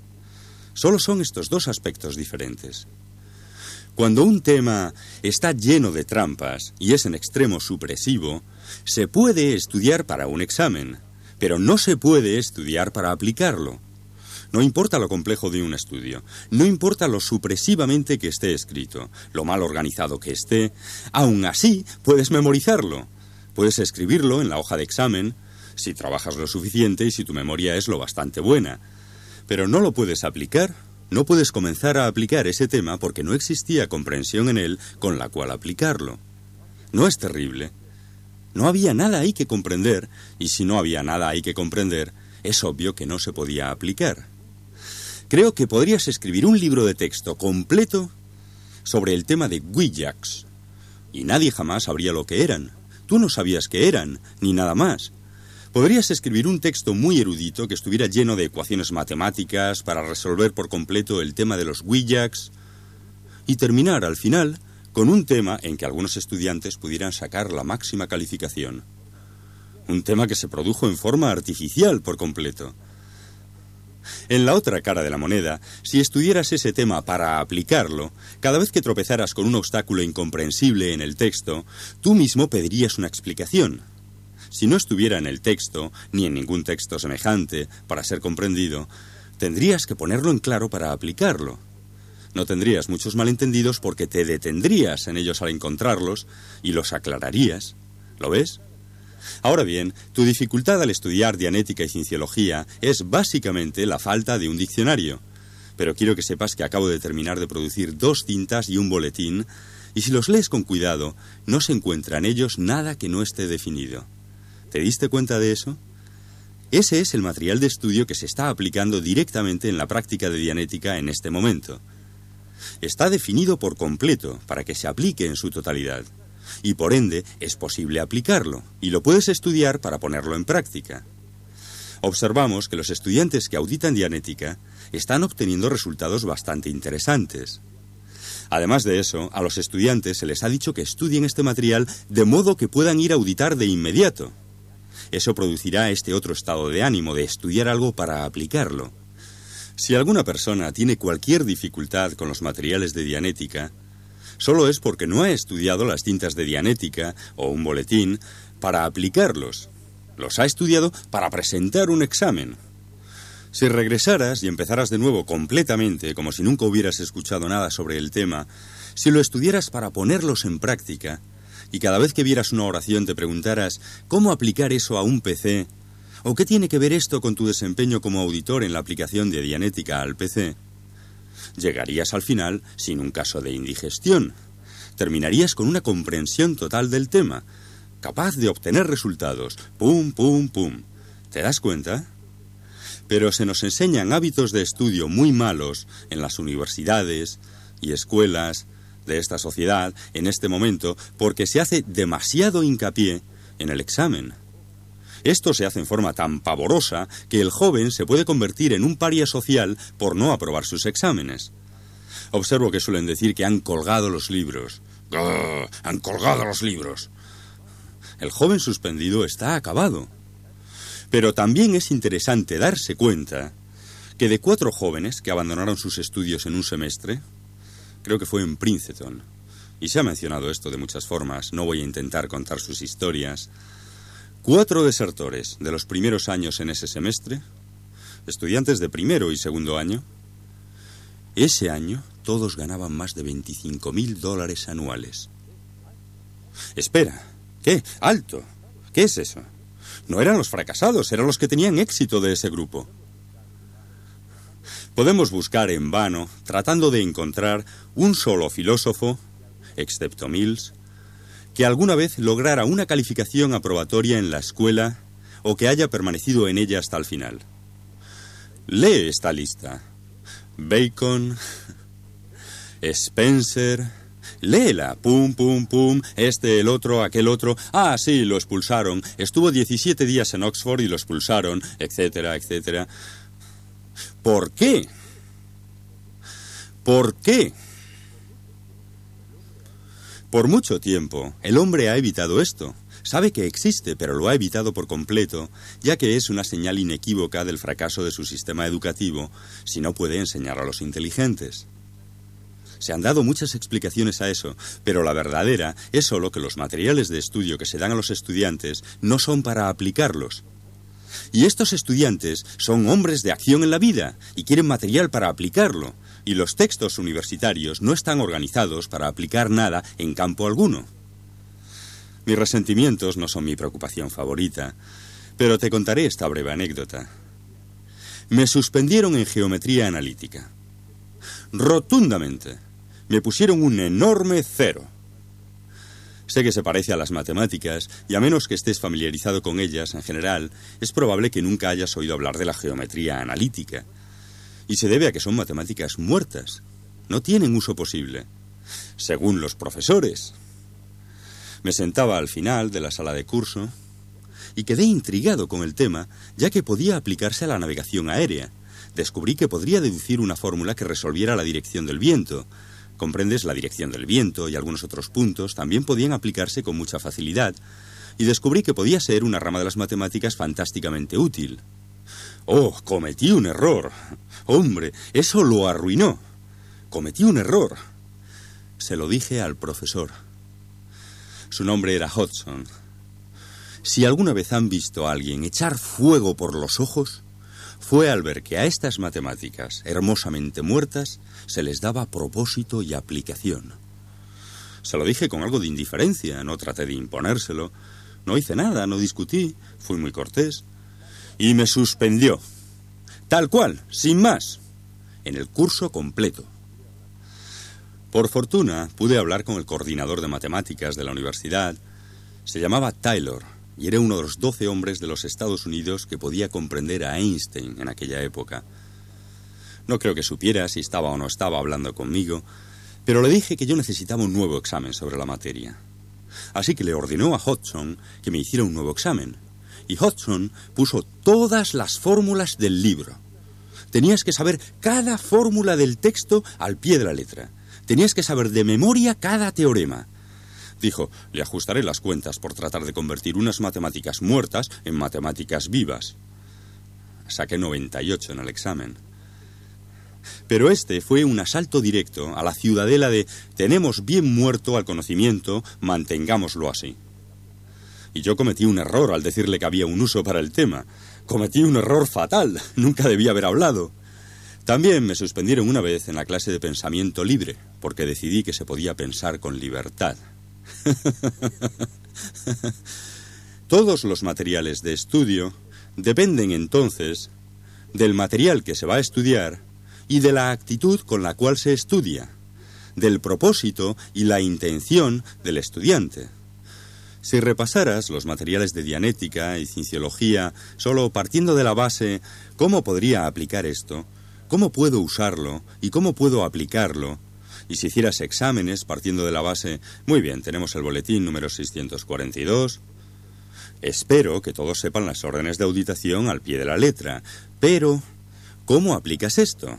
Solo son estos dos aspectos diferentes. Cuando un tema está lleno de trampas y es en extremo supresivo, se puede estudiar para un examen, pero no se puede estudiar para aplicarlo. No importa lo complejo de un estudio, no importa lo supresivamente que esté escrito, lo mal organizado que esté, aún así puedes memorizarlo. Puedes escribirlo en la hoja de examen, si trabajas lo suficiente y si tu memoria es lo bastante buena. Pero no lo puedes aplicar. No puedes comenzar a aplicar ese tema porque no existía comprensión en él con la cual aplicarlo. ¿No es terrible? No había nada ahí que comprender, y si no había nada ahí que comprender, es obvio que no se podía aplicar. Creo que podrías escribir un libro de texto completo sobre el tema de Willax, y nadie jamás sabría lo que eran. Tú no sabías qué eran, ni nada más. Podrías escribir un texto muy erudito que estuviera lleno de ecuaciones matemáticas para resolver por completo el tema de los Willax y terminar al final con un tema en que algunos estudiantes pudieran sacar la máxima calificación. Un tema que se produjo en forma artificial por completo. En la otra cara de la moneda, si estudiaras ese tema para aplicarlo, cada vez que tropezaras con un obstáculo incomprensible en el texto, tú mismo pedirías una explicación. Si no estuviera en el texto, ni en ningún texto semejante, para ser comprendido, tendrías que ponerlo en claro para aplicarlo. No tendrías muchos malentendidos porque te detendrías en ellos al encontrarlos y los aclararías. ¿Lo ves? Ahora bien, tu dificultad al estudiar dianética y cienciología es básicamente la falta de un diccionario. Pero quiero que sepas que acabo de terminar de producir dos cintas y un boletín, y si los lees con cuidado, no se encuentra en ellos nada que no esté definido. ¿Te diste cuenta de eso? Ese es el material de estudio que se está aplicando directamente en la práctica de dianética en este momento. Está definido por completo para que se aplique en su totalidad. Y por ende es posible aplicarlo, y lo puedes estudiar para ponerlo en práctica. Observamos que los estudiantes que auditan dianética están obteniendo resultados bastante interesantes. Además de eso, a los estudiantes se les ha dicho que estudien este material de modo que puedan ir a auditar de inmediato. Eso producirá este otro estado de ánimo de estudiar algo para aplicarlo. Si alguna persona tiene cualquier dificultad con los materiales de dianética, solo es porque no ha estudiado las cintas de dianética o un boletín para aplicarlos. Los ha estudiado para presentar un examen. Si regresaras y empezaras de nuevo completamente, como si nunca hubieras escuchado nada sobre el tema, si lo estudiaras para ponerlos en práctica, y cada vez que vieras una oración te preguntaras ¿cómo aplicar eso a un P C? ¿O qué tiene que ver esto con tu desempeño como auditor en la aplicación de dianética al P C? Llegarías al final sin un caso de indigestión. Terminarías con una comprensión total del tema, capaz de obtener resultados. Pum, pum, pum. ¿Te das cuenta? Pero se nos enseñan hábitos de estudio muy malos en las universidades y escuelas de esta sociedad en este momento porque se hace demasiado hincapié en el examen. Esto se hace en forma tan pavorosa que el joven se puede convertir en un paria social por no aprobar sus exámenes. Observo que suelen decir que han colgado los libros. ¡Grrr! ¡Han colgado los libros! El joven suspendido está acabado. Pero también es interesante darse cuenta que de cuatro jóvenes que abandonaron sus estudios en un semestre, creo que fue en Princeton, y se ha mencionado esto de muchas formas, no voy a intentar contar sus historias, cuatro desertores de los primeros años en ese semestre, estudiantes de primero y segundo año, ese año todos ganaban más de veinticinco mil dólares anuales. Espera, ¿qué? ¡Alto! ¿Qué es eso? No eran los fracasados, eran los que tenían éxito de ese grupo. Podemos buscar en vano, tratando de encontrar un solo filósofo, excepto Mills, que alguna vez lograra una calificación aprobatoria en la escuela o que haya permanecido en ella hasta el final. Lee esta lista. Bacon, Spencer, léela, pum, pum, pum, este, el otro, aquel otro. Ah, sí, lo expulsaron. Estuvo diecisiete días en Oxford y lo expulsaron, etcétera, etcétera. ¿Por qué? ¿Por qué? Por mucho tiempo, el hombre ha evitado esto. Sabe que existe, pero lo ha evitado por completo, ya que es una señal inequívoca del fracaso de su sistema educativo si no puede enseñar a los inteligentes. Se han dado muchas explicaciones a eso, pero la verdadera es solo que los materiales de estudio que se dan a los estudiantes no son para aplicarlos. Y estos estudiantes son hombres de acción en la vida y quieren material para aplicarlo, y los textos universitarios no están organizados para aplicar nada en campo alguno. Mis resentimientos no son mi preocupación favorita, pero te contaré esta breve anécdota. Me suspendieron en geometría analítica. Rotundamente. Me pusieron un enorme cero. Sé que se parece a las matemáticas, y a menos que estés familiarizado con ellas en general, es probable que nunca hayas oído hablar de la geometría analítica. Y se debe a que son matemáticas muertas. No tienen uso posible. Según los profesores. Me sentaba al final de la sala de curso y quedé intrigado con el tema, ya que podía aplicarse a la navegación aérea. Descubrí que podría deducir una fórmula que resolviera la dirección del viento. Comprendes, la dirección del viento y algunos otros puntos también podían aplicarse con mucha facilidad, y descubrí que podía ser una rama de las matemáticas fantásticamente útil. ¡Oh, cometí un error! ¡Hombre, eso lo arruinó! ¡Cometí un error! Se lo dije al profesor. Su nombre era Hodgson. Si alguna vez han visto a alguien echar fuego por los ojos, fue al ver que a estas matemáticas, hermosamente muertas, se les daba propósito y aplicación. Se lo dije con algo de indiferencia, no traté de imponérselo, no hice nada, no discutí, fui muy cortés, y me suspendió, tal cual, sin más, en el curso completo. Por fortuna, pude hablar con el coordinador de matemáticas de la universidad. Se llamaba Taylor, y era uno de los doce hombres de los Estados Unidos que podía comprender a Einstein en aquella época. No creo que supiera si estaba o no estaba hablando conmigo, pero le dije que yo necesitaba un nuevo examen sobre la materia. Así que le ordenó a Hodgson que me hiciera un nuevo examen. Y Hodgson puso todas las fórmulas del libro. Tenías que saber cada fórmula del texto al pie de la letra. Tenías que saber de memoria cada teorema. Dijo, le ajustaré las cuentas por tratar de convertir unas matemáticas muertas en matemáticas vivas. Saqué noventa y ocho en el examen. Pero este fue un asalto directo a la ciudadela de tenemos bien muerto al conocimiento, mantengámoslo así. Y yo cometí un error al decirle que había un uso para el tema. Cometí un error fatal, nunca debía haber hablado. También me suspendieron una vez en la clase de pensamiento libre, porque decidí que se podía pensar con libertad. Todos los materiales de estudio dependen entonces del material que se va a estudiar y de la actitud con la cual se estudia, del propósito y la intención del estudiante. Si repasaras los materiales de dianética y cienciología solo partiendo de la base ¿cómo podría aplicar esto? ¿Cómo puedo usarlo? ¿Y cómo puedo aplicarlo? Y si hicieras exámenes partiendo de la base, muy bien, tenemos el boletín número seiscientos cuarenta y dos. Espero que todos sepan las órdenes de auditación al pie de la letra. Pero, ¿cómo aplicas esto?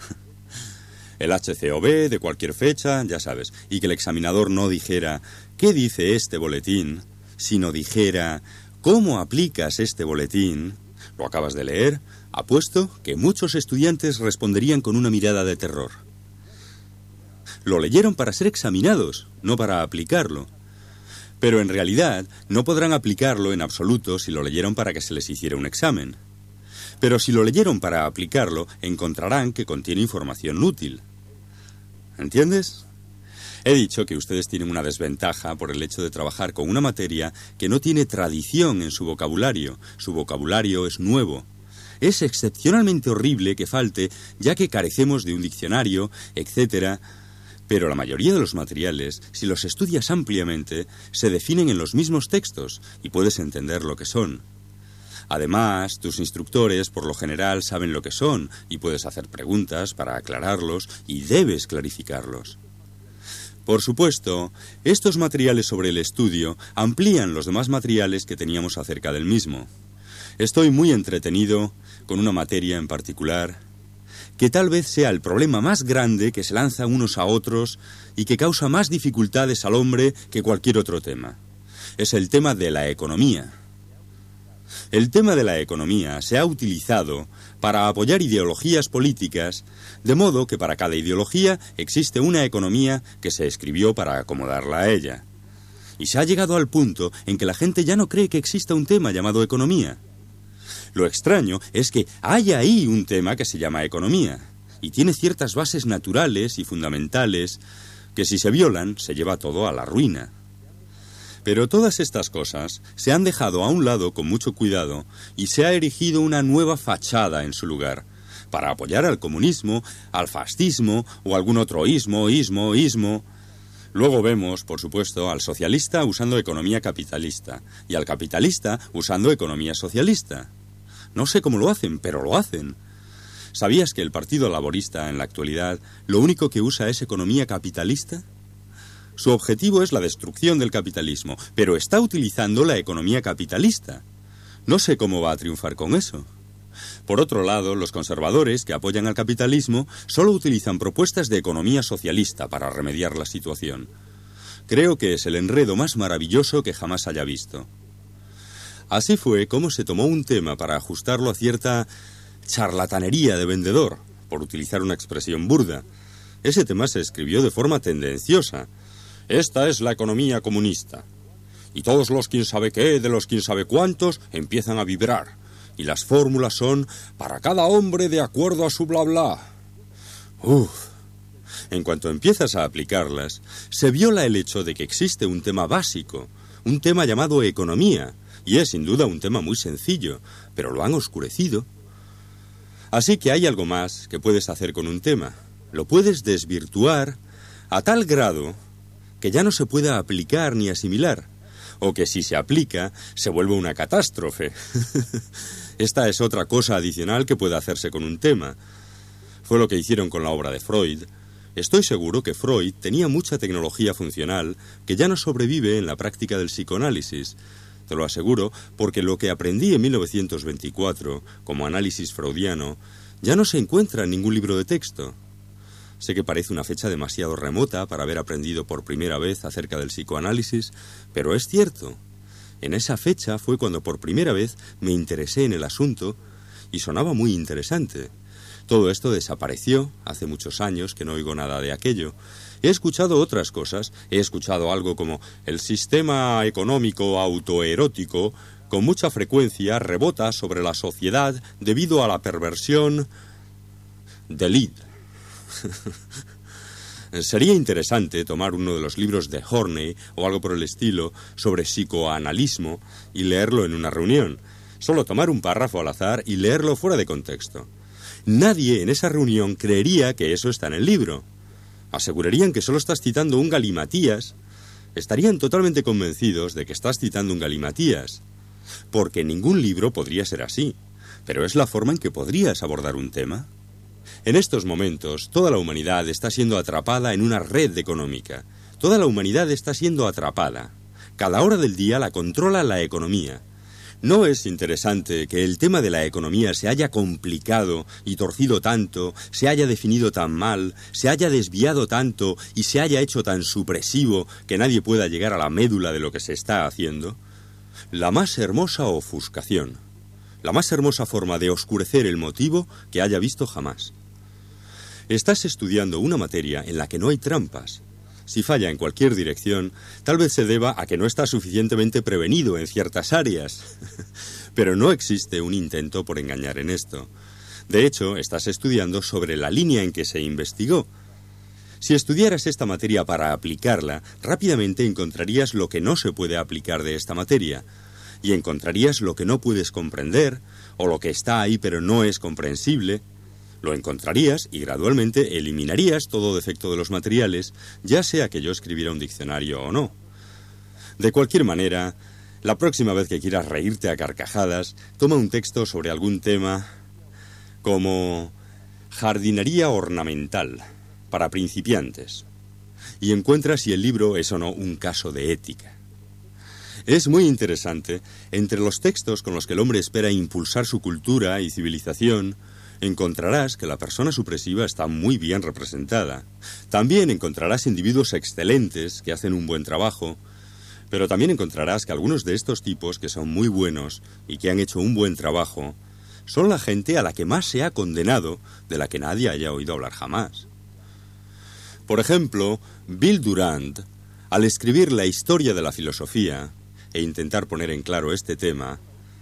El H C O B de cualquier fecha, ya sabes, y que el examinador no dijera ¿qué dice este boletín?, sino dijera ¿cómo aplicas este boletín? ¿Lo acabas de leer? Apuesto que muchos estudiantes responderían con una mirada de terror. Lo leyeron para ser examinados, no para aplicarlo. Pero en realidad no podrán aplicarlo en absoluto si lo leyeron para que se les hiciera un examen. Pero si lo leyeron para aplicarlo, encontrarán que contiene información útil. ¿Entiendes? He dicho que ustedes tienen una desventaja por el hecho de trabajar con una materia que no tiene tradición en su vocabulario. Su vocabulario es nuevo. Es excepcionalmente horrible que falte, ya que carecemos de un diccionario, etcétera. Pero la mayoría de los materiales, si los estudias ampliamente, se definen en los mismos textos y puedes entender lo que son. Además, tus instructores, por lo general, saben lo que son y puedes hacer preguntas para aclararlos y debes clarificarlos. Por supuesto, estos materiales sobre el estudio amplían los demás materiales que teníamos acerca del mismo. Estoy muy entretenido con una materia en particular que tal vez sea el problema más grande que se lanza unos a otros y que causa más dificultades al hombre que cualquier otro tema. Es el tema de la economía. El tema de la economía se ha utilizado para apoyar ideologías políticas, de modo que para cada ideología existe una economía que se escribió para acomodarla a ella. Y se ha llegado al punto en que la gente ya no cree que exista un tema llamado economía. Lo extraño es que hay ahí un tema que se llama economía, y tiene ciertas bases naturales y fundamentales que si se violan se lleva todo a la ruina. Pero todas estas cosas se han dejado a un lado con mucho cuidado y se ha erigido una nueva fachada en su lugar, para apoyar al comunismo, al fascismo o algún otro ismo, ismo, ismo. Luego vemos, por supuesto, al socialista usando economía capitalista y al capitalista usando economía socialista. No sé cómo lo hacen, pero lo hacen. ¿Sabías que el Partido Laborista en la actualidad lo único que usa es economía capitalista? Su objetivo es la destrucción del capitalismo, pero está utilizando la economía capitalista. No sé cómo va a triunfar con eso. Por otro lado, los conservadores, que apoyan al capitalismo, solo utilizan propuestas de economía socialista para remediar la situación. Creo que es el enredo más maravilloso que jamás haya visto. Así fue como se tomó un tema para ajustarlo a cierta charlatanería de vendedor, por utilizar una expresión burda. Ese tema se escribió de forma tendenciosa. Esta es la economía comunista. Y todos los quién sabe qué, de los quién sabe cuántos, empiezan a vibrar. Y las fórmulas son para cada hombre de acuerdo a su bla bla. Uf. En cuanto empiezas a aplicarlas, se viola el hecho de que existe un tema básico, un tema llamado economía, y es sin duda un tema muy sencillo, pero lo han oscurecido. Así que hay algo más que puedes hacer con un tema. Lo puedes desvirtuar a tal grado que ya no se pueda aplicar ni asimilar, o que si se aplica se vuelve una catástrofe. Esta es otra cosa adicional que puede hacerse con un tema. Fue lo que hicieron con la obra de Freud. Estoy seguro que Freud tenía mucha tecnología funcional que ya no sobrevive en la práctica del psicoanálisis. Te lo aseguro porque lo que aprendí en mil novecientos veinticuatro como análisis freudiano ya no se encuentra en ningún libro de texto. Sé que parece una fecha demasiado remota para haber aprendido por primera vez acerca del psicoanálisis, pero es cierto. En esa fecha fue cuando por primera vez me interesé en el asunto y sonaba muy interesante. Todo esto desapareció, hace muchos años que no oigo nada de aquello. He escuchado otras cosas, he escuchado algo como el sistema económico autoerótico con mucha frecuencia rebota sobre la sociedad debido a la perversión del id. Sería interesante tomar uno de los libros de Horney o algo por el estilo sobre psicoanalismo y leerlo en una reunión. Solo tomar un párrafo al azar y leerlo fuera de contexto. Nadie en esa reunión creería que eso está en el libro. Asegurarían que solo estás citando un galimatías. Estarían totalmente convencidos de que estás citando un galimatías. Porque ningún libro podría ser así. Pero es la forma en que podrías abordar un tema. En estos momentos, toda la humanidad está siendo atrapada en una red económica. Toda la humanidad está siendo atrapada. Cada hora del día la controla la economía. ¿No es interesante que el tema de la economía se haya complicado y torcido tanto, se haya definido tan mal, se haya desviado tanto y se haya hecho tan supresivo que nadie pueda llegar a la médula de lo que se está haciendo? La más hermosa ofuscación, la más hermosa forma de oscurecer el motivo que haya visto jamás. Estás estudiando una materia en la que no hay trampas. Si falla en cualquier dirección, tal vez se deba a que no estás suficientemente prevenido en ciertas áreas. Pero no existe un intento por engañar en esto. De hecho, estás estudiando sobre la línea en que se investigó. Si estudiaras esta materia para aplicarla, rápidamente encontrarías lo que no se puede aplicar de esta materia. Y encontrarías lo que no puedes comprender, o lo que está ahí pero no es comprensible. Lo encontrarías y gradualmente eliminarías todo defecto de los materiales, ya sea que yo escribiera un diccionario o no. De cualquier manera, la próxima vez que quieras reírte a carcajadas, toma un texto sobre algún tema como jardinería ornamental para principiantes y encuentra si el libro es o no un caso de ética. Es muy interesante, entre los textos con los que el hombre espera impulsar su cultura y civilización, encontrarás que la persona supresiva está muy bien representada. También encontrarás individuos excelentes que hacen un buen trabajo, pero también encontrarás que algunos de estos tipos que son muy buenos y que han hecho un buen trabajo son la gente a la que más se ha condenado, de la que nadie haya oído hablar jamás. Por ejemplo, Bill Durant, al escribir la historia de la filosofía e intentar poner en claro este tema,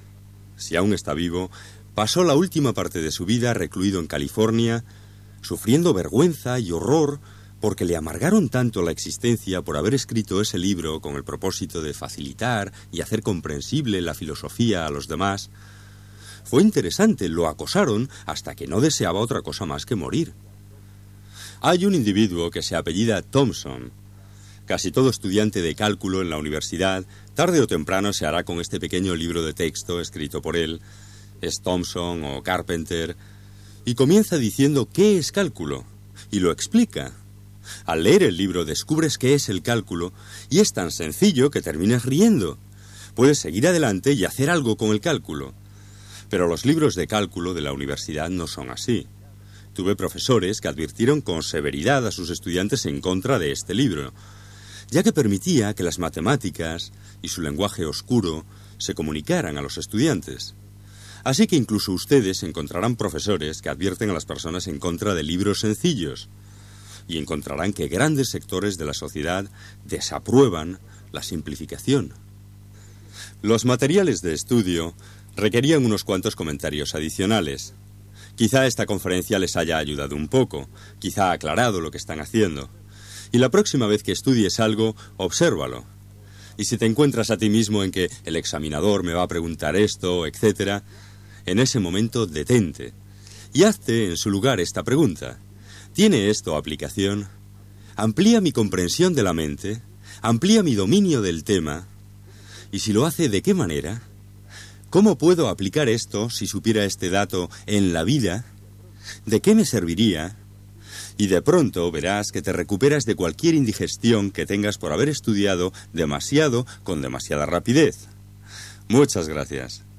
si aún está vivo, pasó la última parte de su vida recluido en California, sufriendo vergüenza y horror porque le amargaron tanto la existencia por haber escrito ese libro con el propósito de facilitar y hacer comprensible la filosofía a los demás. Fue interesante, lo acosaron hasta que no deseaba otra cosa más que morir. Hay un individuo que se apellida Thompson. Casi todo estudiante de cálculo en la universidad, tarde o temprano se hará con este pequeño libro de texto escrito por él. Es Thompson o Carpenter, y comienza diciendo qué es cálculo, y lo explica. Al leer el libro descubres qué es el cálculo, y es tan sencillo que terminas riendo, Puedes seguir adelante y hacer algo con el cálculo. Pero los libros de cálculo de la universidad no son así. Tuve profesores que advirtieron con severidad a sus estudiantes en contra de este libro, ya que permitía que las matemáticas y su lenguaje oscuro se comunicaran a los estudiantes. Así que incluso ustedes encontrarán profesores que advierten a las personas en contra de libros sencillos, y encontrarán que grandes sectores de la sociedad desaprueban la simplificación. Los materiales de estudio requerían unos cuantos comentarios adicionales. Quizá esta conferencia les haya ayudado un poco, quizá ha aclarado lo que están haciendo. Y la próxima vez que estudies algo, obsérvalo. Y si te encuentras a ti mismo en que el examinador me va a preguntar esto, etcétera, en ese momento detente y hazte en su lugar esta pregunta. ¿Tiene esto aplicación? ¿Amplía mi comprensión de la mente? ¿Amplía mi dominio del tema? Y si lo hace, ¿de qué manera? ¿Cómo puedo aplicar esto si supiera este dato en la vida? ¿De qué me serviría? Y de pronto verás que te recuperas de cualquier indigestión que tengas por haber estudiado demasiado con demasiada rapidez. Muchas gracias.